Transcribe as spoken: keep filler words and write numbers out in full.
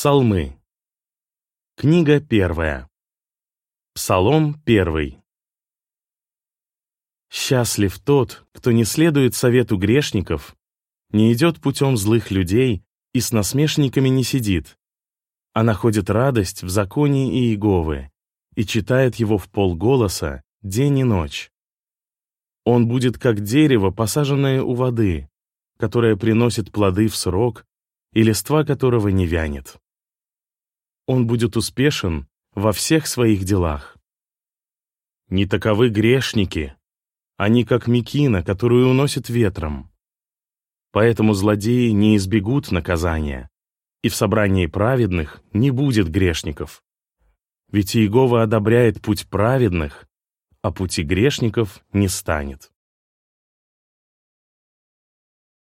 Псалмы. Книга первая. Псалом первый. Счастлив тот, кто не следует совету грешников, не идет путем злых людей и с насмешниками не сидит, а находит радость в законе Иеговы и читает его вполголоса день и ночь. Он будет как дерево, посаженное у воды, которое приносит плоды в срок, и листва которого не вянет. Он будет успешен во всех своих делах. Не таковы грешники, они как мекина, которую уносит ветром. Поэтому злодеи не избегут наказания, и в собрании праведных не будет грешников. Ведь Иегова одобряет путь праведных, а пути грешников не станет.